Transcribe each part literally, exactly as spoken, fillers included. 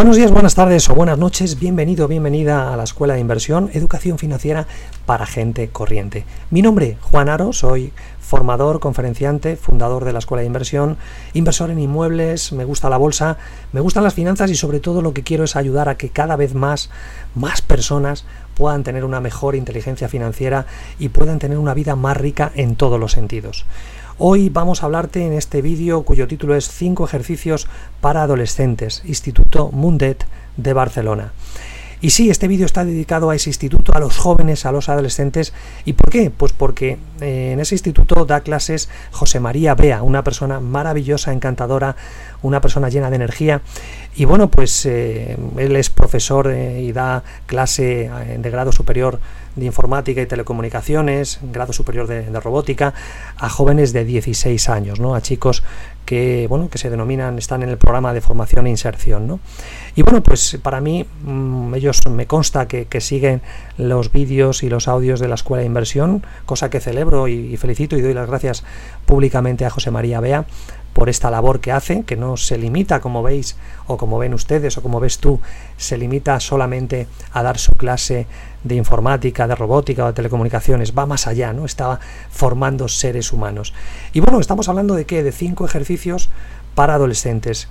Buenos días, buenas tardes o buenas noches, bienvenido, bienvenida a la Escuela de Inversión, Educación Financiera para Gente Corriente. Mi nombre, Juan Aro, soy formador, conferenciante, fundador de la Escuela de Inversión, inversor en inmuebles, me gusta la bolsa, me gustan las finanzas y sobre todo lo que quiero es ayudar a que cada vez más, más personas puedan tener una mejor inteligencia financiera y puedan tener una vida más rica en todos los sentidos. Hoy vamos a hablarte en este vídeo cuyo título es cinco ejercicios para adolescentes, Instituto Mundet de Barcelona. Y sí, este vídeo está dedicado a ese instituto, a los jóvenes, a los adolescentes. ¿Y por qué? Pues porque eh, en ese instituto da clases José María Bea, una persona maravillosa, encantadora, una persona llena de energía. Y bueno, pues eh, él es profesor eh, y da clase eh, de grado superior de informática y telecomunicaciones, grado superior de, de robótica, a jóvenes de dieciséis años, ¿no? A chicos que, bueno, que se denominan, están en el programa de formación e inserción, ¿no? Y bueno, pues para mí, mmm, ellos me consta que, que siguen los vídeos y los audios de la Escuela de Inversión, cosa que celebro y, y felicito y doy las gracias públicamente a José María Bea por esta labor que hace, que no se limita, como veis, o como ven ustedes, o como ves tú, se limita solamente a dar su clase de informática, de robótica o de telecomunicaciones, va más allá, ¿no? Está formando seres humanos. Y bueno, estamos hablando de qué, de cinco ejercicios para adolescentes,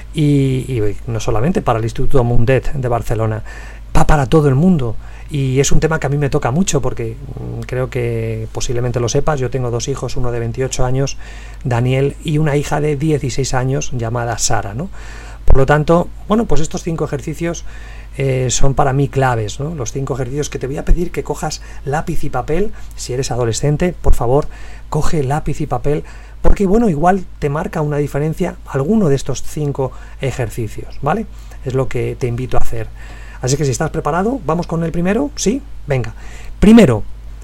y, y no solamente para el Instituto Mundet de Barcelona, va para todo el mundo. Y es un tema que a mí me toca mucho porque mmm, creo que posiblemente lo sepas. Yo tengo dos hijos, uno de veintiocho años, Daniel, y una hija de dieciséis años llamada Sara, ¿no? Por lo tanto, bueno, pues estos cinco ejercicios eh, son para mí claves, ¿no? Los cinco ejercicios que te voy a pedir que cojas lápiz y papel. Si eres adolescente, por favor, coge lápiz y papel, porque bueno, igual te marca una diferencia alguno de estos cinco ejercicios, ¿vale? Es lo que te invito a hacer. Así que si estás preparado, ¿vamos con el primero? ¿Sí? Venga. Primero,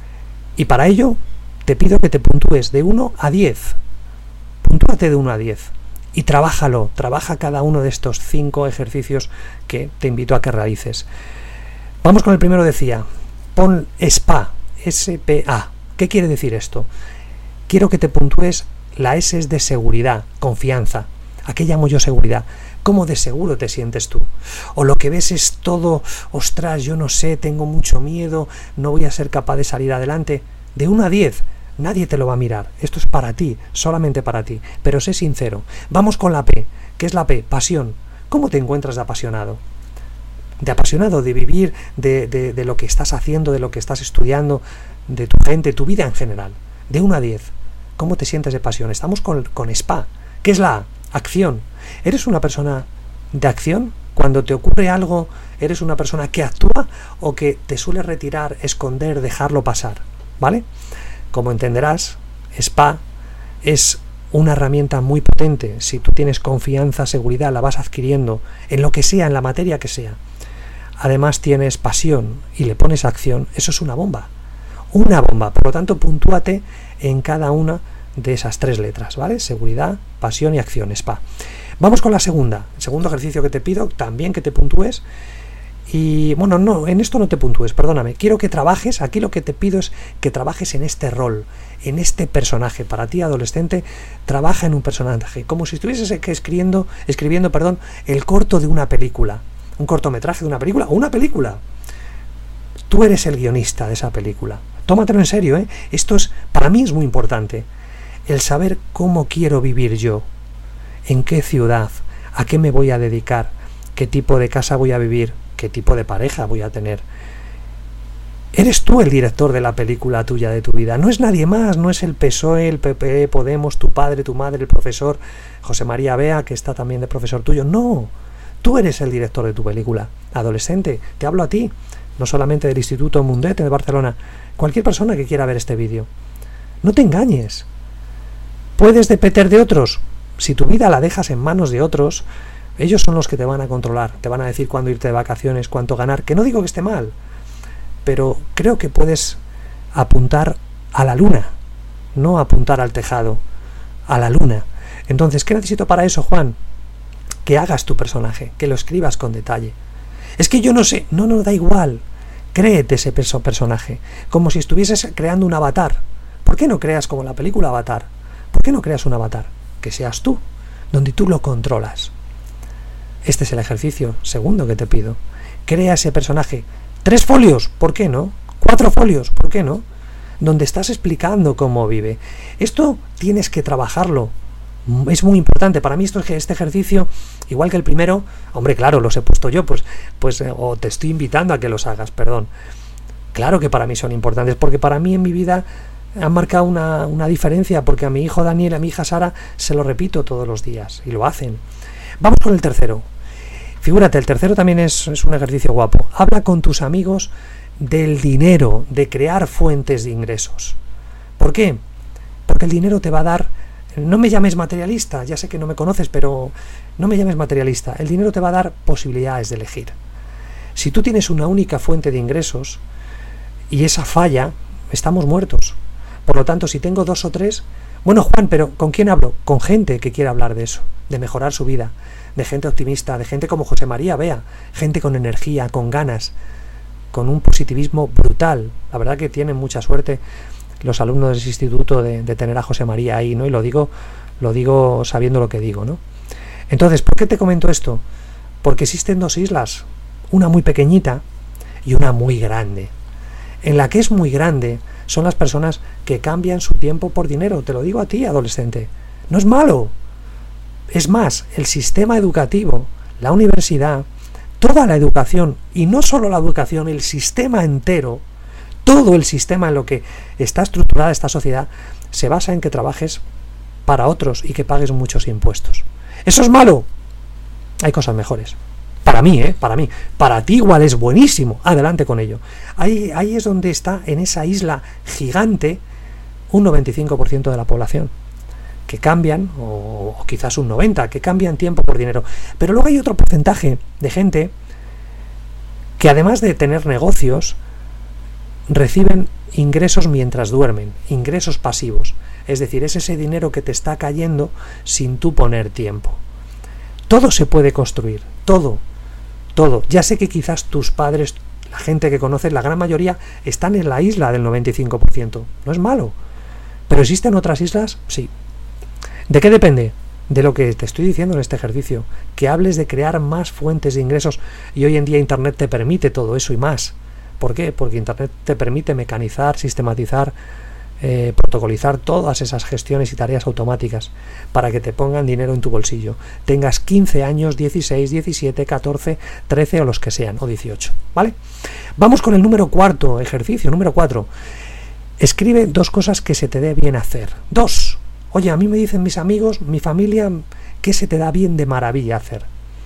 y para ello te pido que te puntúes de uno a diez. Puntúate de uno a diez. Y trabájalo, trabaja cada uno de estos cinco ejercicios que te invito a que realices. Vamos con el primero, decía. Pon S P A, S P A. ¿Qué quiere decir esto? Quiero que te puntúes, la S es de seguridad, confianza. ¿A qué llamo yo seguridad? ¿Cómo de seguro te sientes tú? O lo que ves es todo, ostras, yo no sé, tengo mucho miedo, no voy a ser capaz de salir adelante. De uno a diez, nadie te lo va a mirar. Esto es para ti, solamente para ti. Pero sé sincero. Vamos con la P. ¿Qué es la P? Pasión. ¿Cómo te encuentras de apasionado? De apasionado, de vivir, de, de, de lo que estás haciendo, de lo que estás estudiando, de tu gente, tu vida en general. De uno a diez. ¿Cómo te sientes de pasión? Estamos con, con S P A. ¿Qué es la A? Acción. ¿Eres una persona de acción? Cuando te ocurre algo, ¿eres una persona que actúa o que te suele retirar, esconder, dejarlo pasar? ¿Vale? Como entenderás, S P A es una herramienta muy potente. Si tú tienes confianza, seguridad, la vas adquiriendo en lo que sea, en la materia que sea. Además tienes pasión y le pones acción, eso es una bomba. Una bomba. Por lo tanto, puntúate en cada una de esas tres letras, ¿vale? Seguridad, pasión y acción, S P A. Vamos con la segunda. El segundo ejercicio que te pido, también que te puntúes. Y bueno, no, en esto no te puntúes, perdóname. Quiero que trabajes, aquí lo que te pido es que trabajes en este rol, en este personaje. Para ti, adolescente, trabaja en un personaje, como si estuvieses escribiendo, escribiendo, perdón, el corto de una película. Un cortometraje de una película, o una película. Tú eres el guionista de esa película. Tómatelo en serio, ¿eh? Esto es, para mí es muy importante. El saber cómo quiero vivir yo, en qué ciudad, a qué me voy a dedicar, qué tipo de casa voy a vivir, qué tipo de pareja voy a tener. Eres tú el director de la película tuya, de tu vida. No es nadie más, no es el P S O E, el P P, Podemos, tu padre, tu madre, el profesor José María Bea, que está también de profesor tuyo. No, tú eres el director de tu película. Adolescente, te hablo a ti, no solamente del Instituto Mundet de Barcelona. Cualquier persona que quiera ver este vídeo. No te engañes. ¿Puedes depender de otros? Si tu vida la dejas en manos de otros, ellos son los que te van a controlar, te van a decir cuándo irte de vacaciones, cuánto ganar, que no digo que esté mal, pero creo que puedes apuntar a la luna, no apuntar al tejado, a la luna. Entonces, ¿qué necesito para eso, Juan? Que hagas tu personaje, que lo escribas con detalle. Es que yo no sé, no, no, da igual, créete ese perso personaje, como si estuvieses creando un avatar. ¿Por qué no creas como la película Avatar? ¿Por qué no creas un avatar? Que seas tú, donde tú lo controlas. Este es el ejercicio segundo que te pido. Crea ese personaje. Tres folios, ¿por qué no? Cuatro folios, ¿por qué no? Donde estás explicando cómo vive. Esto tienes que trabajarlo. Es muy importante. Para mí esto es que este ejercicio, igual que el primero, hombre, claro, los he puesto yo, pues, pues eh, o te estoy invitando a que los hagas, perdón. Claro que para mí son importantes, porque para mí en mi vida han marcado una, una diferencia, porque a mi hijo Daniel, a mi hija Sara, se lo repito todos los días, y lo hacen. Vamos con el tercero. Figúrate, el tercero también es, es un ejercicio guapo. Habla con tus amigos del dinero, de crear fuentes de ingresos. ¿Por qué? Porque el dinero te va a dar... No me llames materialista, ya sé que no me conoces, pero no me llames materialista. El dinero te va a dar posibilidades de elegir. Si tú tienes una única fuente de ingresos y esa falla, estamos muertos. Por lo tanto, si tengo dos o tres... Bueno, Juan, pero ¿con quién hablo? Con gente que quiere hablar de eso, de mejorar su vida, de gente optimista, de gente como José María Bea, gente con energía, con ganas, con un positivismo brutal. La verdad que tienen mucha suerte los alumnos de ese instituto de, de tener a José María ahí, ¿no? Y lo digo, lo digo sabiendo lo que digo, ¿no? Entonces, ¿por qué te comento esto? Porque existen dos islas, una muy pequeñita y una muy grande. En la que es muy grande son las personas que cambian su tiempo por dinero. Te lo digo a ti, adolescente. No es malo. Es más, el sistema educativo, la universidad, toda la educación, y no solo la educación, el sistema entero, todo el sistema en lo que está estructurada esta sociedad, se basa en que trabajes para otros y que pagues muchos impuestos. ¿Eso es malo? Hay cosas mejores. Para mí, ¿eh? Para mí. Para ti igual es buenísimo. Adelante con ello. Ahí, ahí es donde está, en esa isla gigante, un noventa y cinco por ciento de la población. Que cambian, o, o quizás un noventa por ciento, que cambian tiempo por dinero. Pero luego hay otro porcentaje de gente que además de tener negocios, reciben ingresos mientras duermen, ingresos pasivos. Es decir, es ese dinero que te está cayendo sin tú poner tiempo. Todo se puede construir, todo, todo. Ya sé que quizás tus padres, la gente que conoces, la gran mayoría, están en la isla del noventa y cinco por ciento. No es malo. ¿Pero existen otras islas? Sí. ¿De qué depende? De lo que te estoy diciendo en este ejercicio. Que hables de crear más fuentes de ingresos. Y hoy en día Internet te permite todo eso y más. ¿Por qué? Porque Internet te permite mecanizar, sistematizar, eh, protocolizar todas esas gestiones y tareas automáticas para que te pongan dinero en tu bolsillo. Tengas quince años, dieciséis, diecisiete, catorce, trece o los que sean, o dieciocho. ¿Vale? Vamos con el número cuarto, ejercicio número cuatro. Escribe dos cosas que se te dé bien hacer. Dos. Oye, a mí me dicen mis amigos, mi familia, ¿qué se te da bien de maravilla hacer?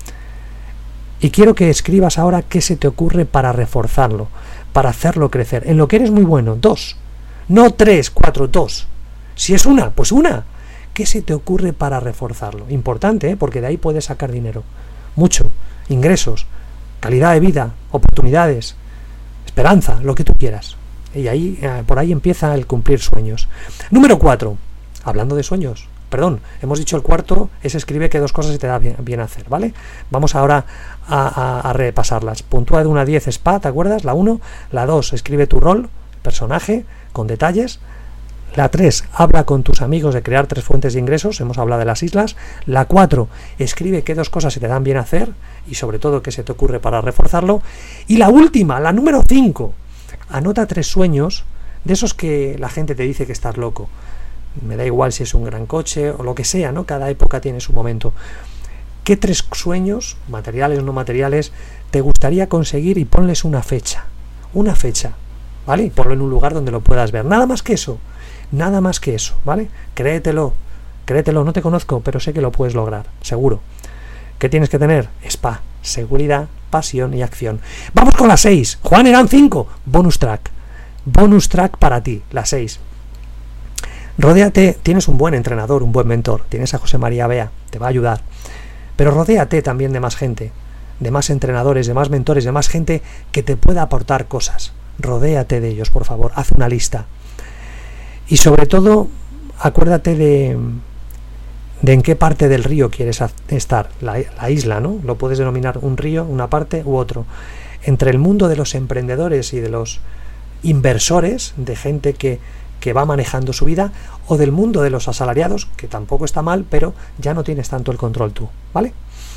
Y quiero que escribas ahora qué se te ocurre para reforzarlo, para hacerlo crecer. En lo que eres muy bueno, dos. No tres, cuatro, dos. Si es una, pues una. ¿Qué se te ocurre para reforzarlo? Importante, ¿eh? Porque de ahí puedes sacar dinero. Mucho. Ingresos, calidad de vida, oportunidades, esperanza, lo que tú quieras. Y ahí, eh, por ahí empieza el cumplir sueños. Número cuatro. Hablando de sueños. Perdón, hemos dicho el cuarto, es escribe que dos cosas se te da bien, bien hacer, ¿vale? Vamos ahora a, a, a repasarlas. Puntúa de una a diez spa, ¿te acuerdas? La uno, la dos, escribe tu rol, personaje, con detalles. La tres, habla con tus amigos de crear tres fuentes de ingresos, hemos hablado de las islas. La cuatro, escribe qué dos cosas se te dan bien hacer y sobre todo qué se te ocurre para reforzarlo. Y la última, la número cinco, anota tres sueños de esos que la gente te dice que estás loco. Me da igual si es un gran coche o lo que sea, ¿no? Cada época tiene su momento. ¿Qué tres sueños, materiales o no materiales, te gustaría conseguir? Y ponles una fecha. Una fecha, ¿vale? Y ponlo en un lugar donde lo puedas ver. Nada más que eso. Nada más que eso, ¿vale? Créetelo. Créetelo. No te conozco, pero sé que lo puedes lograr. Seguro. ¿Qué tienes que tener? Spa, seguridad, pasión y acción. Vamos con las seis. Juan, eran cinco. Bonus track. Bonus track para ti. Las seis. Rodéate, tienes un buen entrenador, un buen mentor, tienes a José María Bea, te va a ayudar, pero rodéate también de más gente, de más entrenadores, de más mentores, de más gente que te pueda aportar cosas. Rodéate de ellos, por favor, haz una lista. Y sobre todo, acuérdate de, de en qué parte del río quieres estar, la, la isla, ¿no? Lo puedes denominar un río, una parte u otro. Entre el mundo de los emprendedores y de los inversores, de gente que que va manejando su vida, o del mundo de los asalariados, que tampoco está mal, pero ya no tienes tanto el control tú, ¿vale?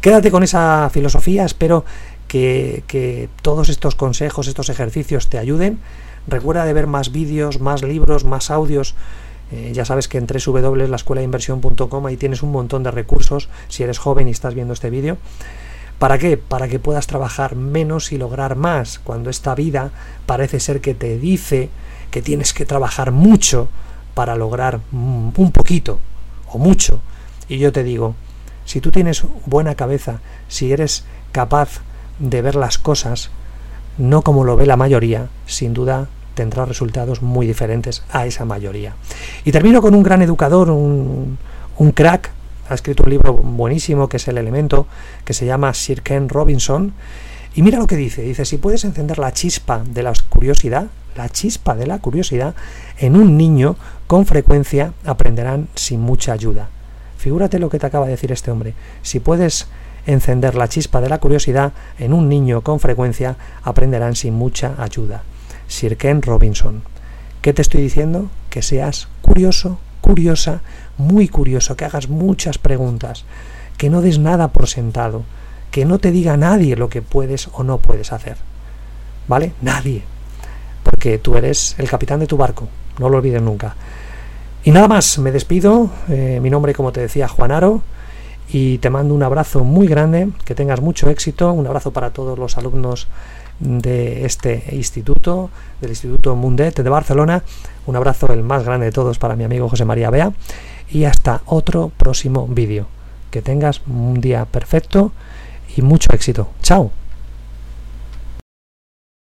Quédate con esa filosofía, espero que, que todos estos consejos, estos ejercicios te ayuden. Recuerda de ver más vídeos, más libros, más audios. Eh, ya sabes que en doble u doble u doble u punto la escuela de inversión punto com ahí tienes un montón de recursos si eres joven y estás viendo este vídeo. ¿Para qué? Para que puedas trabajar menos y lograr más, cuando esta vida parece ser que te dice que tienes que trabajar mucho para lograr un poquito o mucho. Y yo te digo, si tú tienes buena cabeza, si eres capaz de ver las cosas no como lo ve la mayoría, sin duda tendrás resultados muy diferentes a esa mayoría. Y termino con un gran educador, un, un crack, ha escrito un libro buenísimo que es El Elemento, que se llama Sir Ken Robinson, y mira lo que dice, dice, si puedes encender la chispa de la curiosidad, la chispa de la curiosidad, en un niño, con frecuencia aprenderán sin mucha ayuda. Figúrate lo que te acaba de decir este hombre, si puedes encender la chispa de la curiosidad en un niño con frecuencia, aprenderán sin mucha ayuda. Sir Ken Robinson. ¿Qué te estoy diciendo? Que seas curioso, curiosa, muy curioso, que hagas muchas preguntas, que no des nada por sentado, que no te diga nadie lo que puedes o no puedes hacer. ¿Vale? Nadie. Porque tú eres el capitán de tu barco, no lo olvides nunca. Y nada más, me despido. Eh, mi nombre, como te decía, Juan Aro. Y te mando un abrazo muy grande, que tengas mucho éxito, un abrazo para todos los alumnos de este instituto, del Instituto Mundet de Barcelona, un abrazo el más grande de todos para mi amigo José María Bea, y hasta otro próximo vídeo. Que tengas un día perfecto y mucho éxito. ¡Chao!